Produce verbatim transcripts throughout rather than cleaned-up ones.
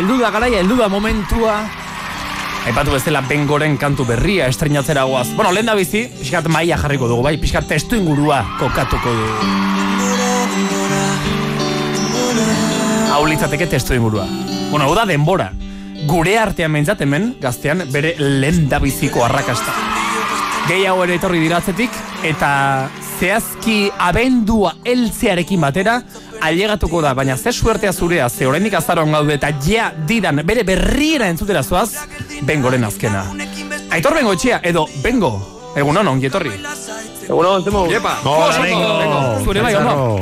heldu da garaia, heldu da momentua. Aipatu bezala Bengoren kantu berria estreinatzera goaz. Bueno, lehen da bizi, pixkat maia jarriko dugu, bai, pixkat testu ingurua kokatuko dugu. Hau litzateke testu ingurua. Bueno, hau da denbora. Gure artean behintzat hemen, gaztean, bere lehen da biziko arrakasta. Gehiago ere etorri diratzetik, eta zehazki abendua heltzearekin batera, ailegatuko da, baina ze suertea zurea, ze oraindik azaroan gaude eta ja didan bere berriera entzutera zoaz, Bengoren azkena. Aitor Bengo etxea, edo Bengo, egunon, ongi etorri. Egunon, zemo. Iepa, hola, Bengo. Zure bai, ondo.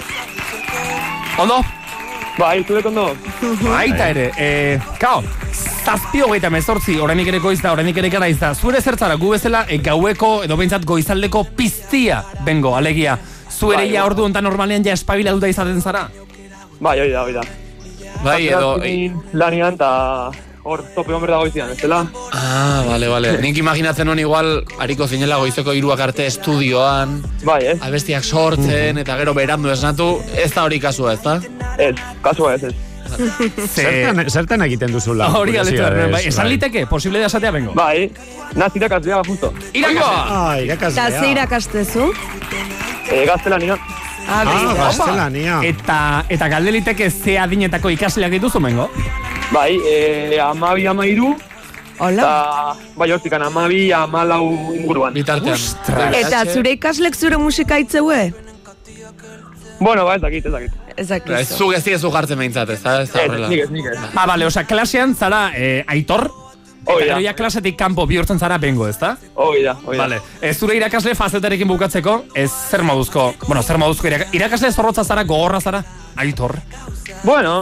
Ondo? Bai, zure ondo. Baita ere, eh, kao, zazpi hogeita mezortzi, oraindik ere goiz da, oraindik ere gara izda. Zure zertzara, gu bezala, e, gaueko, edo behintzat goizaldeko piztia, Bengo, alegia. Zuere bai, ja ordu ontan normalean ja espabilatuta izaten zara? Bai, hoi da, hoi da. Bai, edo... Lanian, eta hor tope hon berda goizian, ez dela? Ah, bale, bale. Nik imaginatzen hon igual, hariko zinela goizeko hiruak arte estudioan, bai, ez? Abestiak sortzen, eta gero berandu esnatu, ez da hori kasua, ez da? Ez, kasua ez, ez. Zertan, zertan egiten duzula? Hori galetu, bai, esan liteke, posible da esatea Bengo? Bai, naz irakaslea, justo. Irakaslea! Ah, irakaslea. Eta ze irakastezu? E, gaztelania. Ah, ah gaztelania. Eta, eta galdeliteke ze adinetako ikasleak dituzu, Bengo? Bai, e, amabi, amairu. Hola. Eta, bai, hortikan, amabi, amalau inguruan. Bitartean. Eta zure ikaslek zure musika itzeue? Bueno, ba, ez dakit, ez dakit. Ez dakit. Ez zu gezi ez jartzen behintzat, ez da? Ez da horrela. Nik ez, nik ez. Ah, bale, osea, klasean zara eh, Aitor, eta Hoi da. gero ja klasetik kanpo bihurtzen zara Bengo, ez da? Hoi da, hoi da. Vale. Ez zure irakasle fazetarekin bukatzeko, ez zer moduzko, bueno, zer moduzko irak irakasle zorrotza zara, gogorra zara, Aitor. Bueno,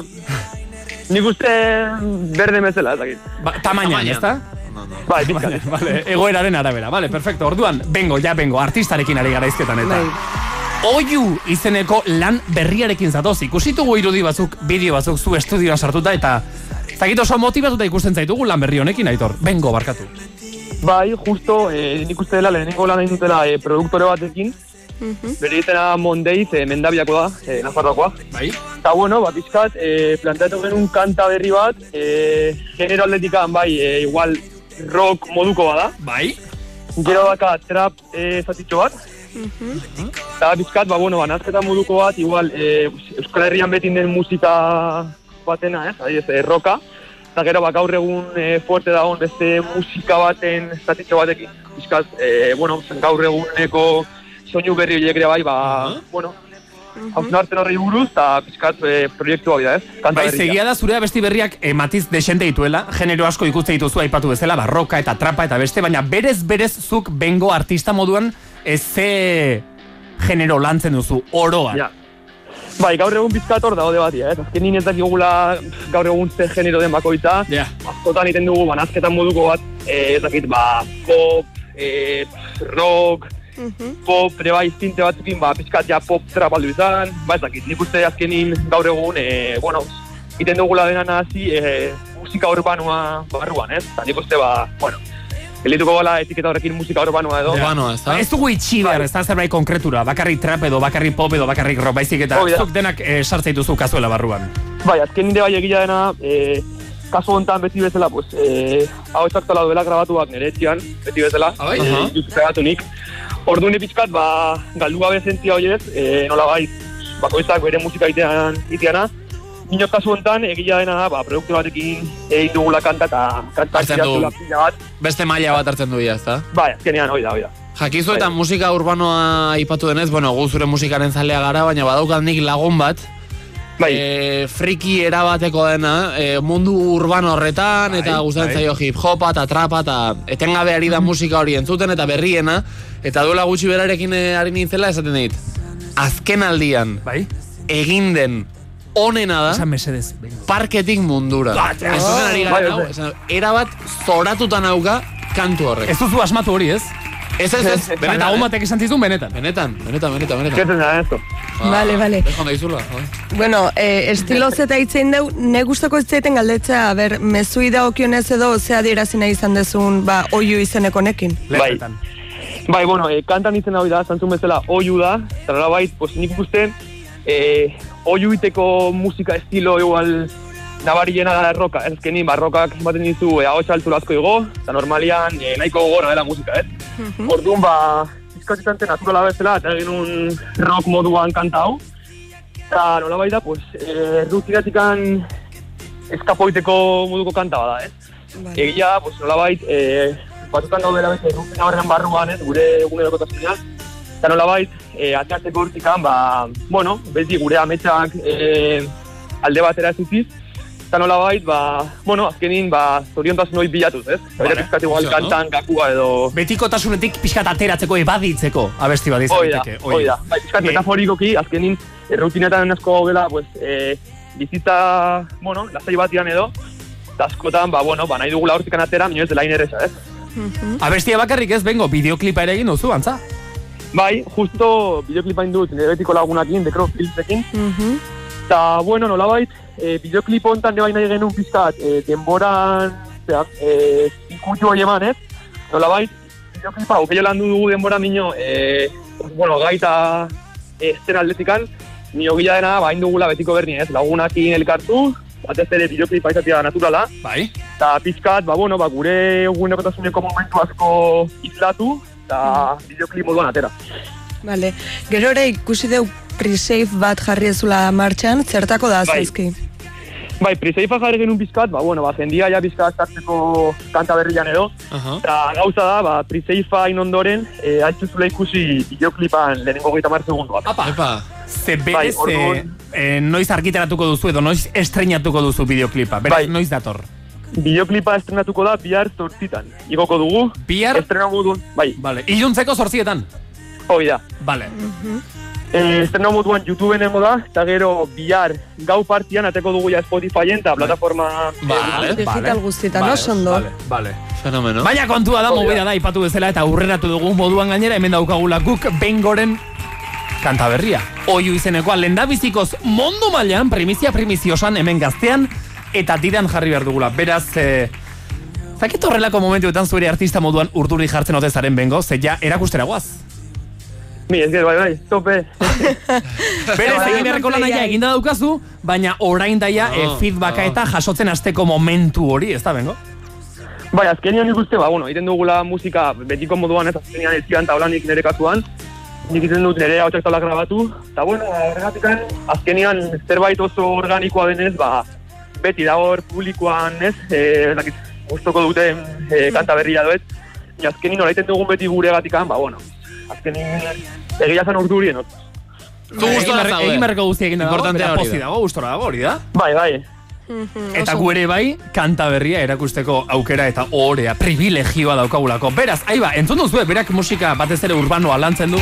nik uste berde mezela, ez dakit. Ba, tamainan, ez da? Bai, bizkat. Vale, vale, egoeraren arabera, vale, perfecto. Orduan, Bengo, ja Bengo, artistarekin ari gara izketan, eta... Bai. Oiu izeneko lan berriarekin zatoz, ikusitugu irudi batzuk, bideo batzuk zu estudioan sartuta, eta... Zagit oso motibatuta ikusten zaitugu lan berri honekin, Aitor. Bengo, barkatu. Bai, justo, eh, nik uste dela, lehenengo lan egin dutela eh, produktore batekin. Uh-huh. Bere ditena Mondeiz, eh, Mendabiako da, eh, Nafarroakoa. Bai. Eta, bueno, bat izkat, eh, planteatu genuen kanta berri bat, eh, genero atletikan, bai, eh, igual rock moduko bada. Bai. Gero daka trap eh, zatitxo bat. Uh-huh. Eta bizkat, ba, bueno, banazketa moduko bat, igual, eh, Euskal Herrian beti den musika batena, ez, eh? eh, roka. Eta gero, ba, gaur egun eh, fuerte dagoen beste musika baten zatitxo batekin. Bizkat, eh, bueno, gaur eguneko soinu berri horiek ere bai, ba, uh-huh. bueno, hauzen hartzen horri buruz, eta bizkat eh, proiektu hau da, ez? Kanta bai, berria. segia da zure abesti berriak eh, matiz desente dituela, genero asko ikuste dituzu aipatu bezala, barroka eta trapa eta beste, baina berez berez zuk Bengo artista moduan ez ze genero lantzen duzu, oroa. Ja. Bai, gaur egun bizkat hor daude batia, ez? Azken nien ez dakigula gaur egun ze genero den bakoitza. Ja. Askotan iten dugu banazketan moduko bat, eh, ez dakit, ba, pop, eh, rock, uh-huh. pop, ere bai, zinte batzukin, ba, bizkat ja pop trap aldu izan, ba, ez dakit, nik uste azkenin gaur egun, eh, bueno, iten dugula dena nazi, eh, musika urbanua barruan, ez? Eta nik uste, ba, bueno, elituko gala etiketa horrekin musika urbanua edo. Urbanoa, ez da? Ez dugu itxi behar, ez da zerbait konkretura, bakarrik trap edo, bakarrik pop edo, bakarrik rock, baizik eta oh, zuk denak eh, sartzaituzu kazuela barruan. Bai, azken nire bai egila dena, eh, kasu honetan beti bezala, pues, eh, hau ezartala duela grabatuak nire etxian, beti bezala, ah, bai? eh, uh-huh. pegatu nik. Ordu ni pixkat, ba, galdu gabe zentzia horiez, eh, nola bai, bakoitzak bere musika itean, iteana. Minok kasu honetan, egila dena da, ba, produktu batekin egin dugula kanta eta kanta Hartzen pila bat. Beste maila bat hartzen du ez da? Bai, azkenean, hoi da, hoi da. Jakizu eta musika urbanoa aipatu denez, bueno, gu zure musikaren zalea gara, baina badaukat nik lagun bat, bai. E, friki erabateko dena, e, mundu urbano horretan, bai, eta gustatzen bai. zaio hip-hopa eta trapa, eta etengabe ari da musika hori entzuten, eta berriena, eta duela gutxi berarekin ari nintzela esaten dit. Azken aldian, bai? egin den onena da, esan mesedez, parketik mundura. Ez duzen ari gara nau, erabat zoratuta nauka kantu horrek. Ez duzu asmatu hori, ez? Ez, ez, ez, benetan, lagun batek esan zizun, benetan. Benetan, benetan, benetan, benetan. Ketzen da, esto. Vale, vale. Dejan da izula, Bueno, eh, estiloz eta itzein deu, ne gustako ez zaiten galdetzea, ber, mezui da okionez edo, ze adierazi nahi izan dezun, ba, oiu izeneko nekin. Bai, bai, bueno, eh, kantan izen hau da, zantzun bezala, oiu da, eta nola bait, pues nik ikusten, eh, oiu iteko musika estilo igual nabariena da erroka, ezkenin barrokak ematen dizu e, ahotsa altu asko igo, eta normalian e, nahiko gogorra dela musika, ez? Mm-hmm. Orduan, ba, izkatitante naturala bezala, eta egin un rock moduan kanta hau, eta nola baita, pues, e, rutinatikan eskapoiteko moduko kanta bada, ez? Vale. Egia, pues, nola bait, e, batutan gaudela beste rutina horren barruan, ez? Gure egunerokotasunean, eta nola bait, e, ateatzeko hortikan, ba, bueno, beti gure ametsak e, alde batera ez utziz, eta nola bait, ba, bueno, azkenin, ba, zoriontasun hori bilatuz, ez? Vale. Eta pizkat igual kantan, kakua edo... Betikotasunetik pizkat ateratzeko, ebaditzeko, abesti bat izateke. Hoi da, bai, pizkat metaforikoki, azkenin, rutinetan asko gaudela, pues, e, bizitza, bueno, lasai batian edo, eta askotan, ba, bueno, ba, nahi dugula hortikan atera, minioz dela ineresa, ez? Uh-huh. Abestia bakarrik ez, bengo, bideoklipa ere egin duzu, antza? Bai, justo bideoklipa indut, nire betiko lagunakin, dekro filtzekin. Uh-huh. Eta, bueno, nolabait, e, bideoklip hontan nebai nahi genuen pizkat, e, denboran, zera, e, ikutu hori eman, ez? Nolabait, bideoklipa, ukeio landu dugu denbora minio, e, bueno, gaita e, zen aldetikan, nio gila dena, ba, indugula betiko berni, ez? Lagunakin elkartu, batez ere bideoklipa izatea naturala. Bai. Eta pizkat, ba, bueno, ba, gure egunekotasuneko momentu asko izlatu, eta bideoklip moduan atera. Vale. Gero ere ikusi deu pre-save bat jarri ezula martxan, zertako da zaizki? Bai, pre-savea jarri genuen pizkat, ba, bueno, ba, jendia ja pizkat zartzeko kanta berrian edo. Uh-huh. Eta gauza da, ba, pre-savea inondoren, e, altxuzula ikusi bideoklipan lehenengo gehieta mar segunduak. Apa, epa. Ze berez, bai, orduan... e, noiz argitaratuko duzu edo noiz estrenatuko duzu bideoklipa, beraz, bai. Noiz dator? Bideoklipa estrenatuko da bihar zortzitan. Igoko dugu. Bihar? Estrenatu dugu, bai. Vale. Iluntzeko zortzietan? Hoi da. Vale. Uh-huh. E, estrenatu moduan YouTubeen emo da, eta gero bihar gau partian ateko dugu ja Spotifyen eta plataforma... Vale, e, digital guztietan, no, sondo. Vale, vale. Fenomeno. Baina kontua da, movida da, ipatu bezala eta aurreratu dugu moduan gainera, hemen daukagula guk Bengoren kanta berria. Oiu izenekoa lendabizikoz mundu mailan primizia primiziosan hemen gaztean eta diran jarri behar dugula. Beraz, e, zakit horrelako momentuetan zure artista moduan urduri jartzen ote zaren Bengo, ze ja erakustera guaz. Mi, ez gero, bai, bai, tope. Berez, egin beharreko lan aia eginda daukazu, baina orain daia no, e, feedbacka no. Eta jasotzen hasteko momentu hori, ez da, Bengo? Bai, azkenian ikuste, ba, bueno, egiten dugula musika betiko moduan, ez azkenian ezkian taulanik nire kasuan, nik izan dut nire hautsak taulak grabatu, eta bueno, horregatikan, azkenian zerbait oso organikoa denez, ba, beti da hor publikoan, ez, e, gustoko duten e, kanta berria doet, eta azkenin horreiten dugun beti gure gatikan, ba, bueno, azkenin egia zan urdurien, ot. Tu gustora zaude. Egin berreko guzti egin dago, eta pozi dago, gustora dago, hori da? Bai, bai. Eta gu ere bai, kanta berria erakusteko aukera eta ohorea, privilegioa daukagulako. Beraz, aiba, entzun duzu, berak musika batez ere urbanoa lantzen du.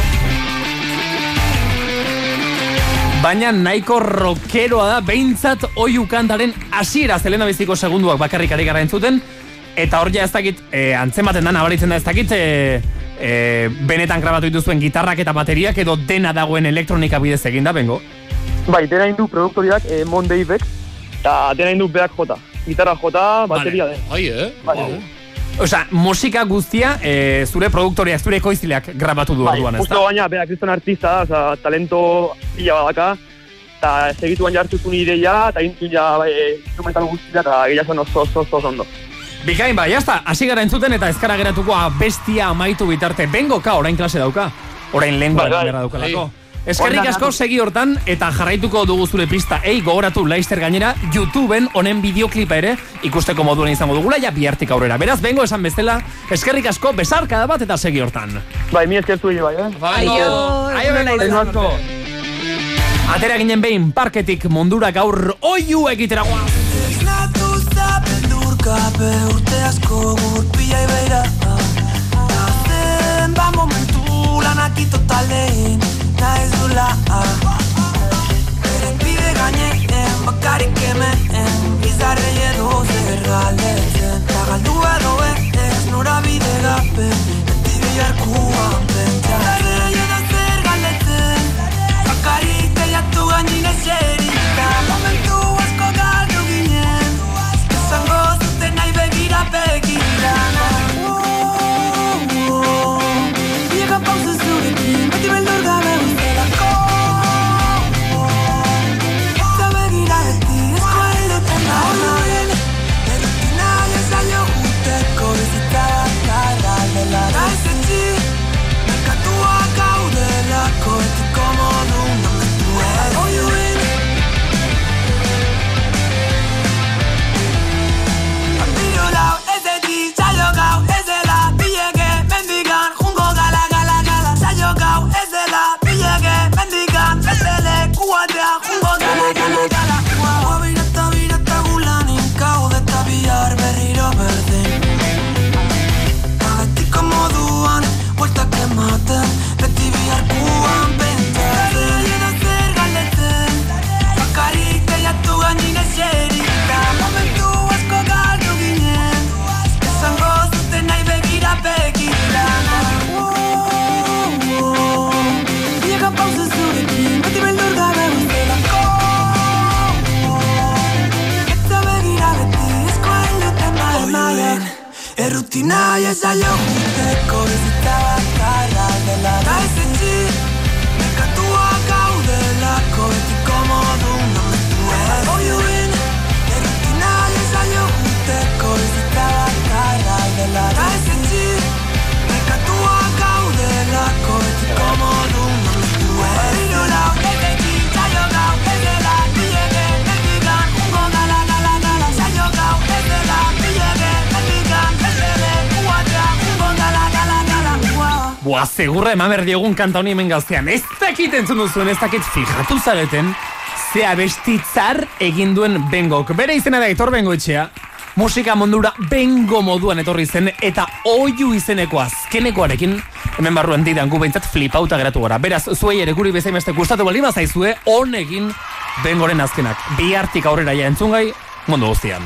Baina nahiko rockeroa da, behintzat oiu kantaren hasiera zelena biziko segunduak bakarrik ari gara entzuten. Eta hor ja ez dakit, e, antzematen da, nabaritzen da ez dakit, e, e, benetan grabatu dituzuen gitarrak eta bateriak edo dena dagoen elektronika bidez egin da, Bengo? Bai, dena indu produktoriak e, Mondeibek, eta dena indu beak jota. Gitarra jota, bateria den. Ai, eh? Bai. Wow. Osa, musika guztia e, zure produktoriak, zure ekoizleak grabatu du orduan, ez da? Bai, justo baina, beak kriston artista, oza, talento pila badaka, eta segituan jartuzun ideia, eta intzun ja e, instrumental guztia, eta gehiazen oso, oso, oso ondo. Bikain, ba, jazta, hasi gara entzuten eta ezkara geratuko bestia amaitu bitarte. Bengoka orain klase dauka, orain lengua bai, gara daukalako. Eskerrik asko segi hortan eta jarraituko dugu zure pista. Ei, gogoratu Laister gainera, YouTubeen honen bideoklipa ere ikusteko moduan izango dugula, ja bihartik aurrera. Beraz, Bengo esan bestela, eskerrik asko, besarkada bat eta segi hortan. Bai, mi eskertu bai, eh? Bai, aio, Bengo, atera ginen behin parketik mundura gaur oiu egitera guaz. Kape urte asko gurpila ibeira Nazen ba momentu lanaki totaldein Naiz dula Beren pide gaineen bakarik hemen Bizarre edo zerraldetzen Tagaldu edo ez nora bide gape Beti biharkuan pentsatzen edo zer galdetzen Bakarik teiatu gainin eserita Momentu asko galdu ginen Esango nahi begira begira oh, oh. Llega pausa zurekin beti beldur gabe guztelako oh, oh. Eta begira beti esko helduten da errutina jaio juteko bizitza bakarra dela naiz etxi nekatua gaudelako beti komodu nametu oiuin errutina jaio juteko bizitza bakarra dela naiz etxi nekatua gaudelako beti komodu nametu Irola, egeki, jaio gau, egela, bilege, egigan, ungo gala, gala, gala, jaio gau, egela, bilege, egigan, egele, uatea, ungo gala, gala, gala, ua. Boa, segurra eman berdiogun kanta honi hemen gaztean. Ez dakit entzun duzuen, ez dakit fijatu zareten, ze abestitzar egin duen Bengok. Bere izena da Aitor Bengoetxea. Musika mundura bengo moduan etorri zen eta oiu izeneko azkenekoarekin hemen barruan didan gu behintzat flipauta geratu gara. Beraz, zuei ere guri bezaimeste gustatu baldin bazaizue, honegin bengoren azkenak. Bihartik aurrera ja entzungai, mundu guztian.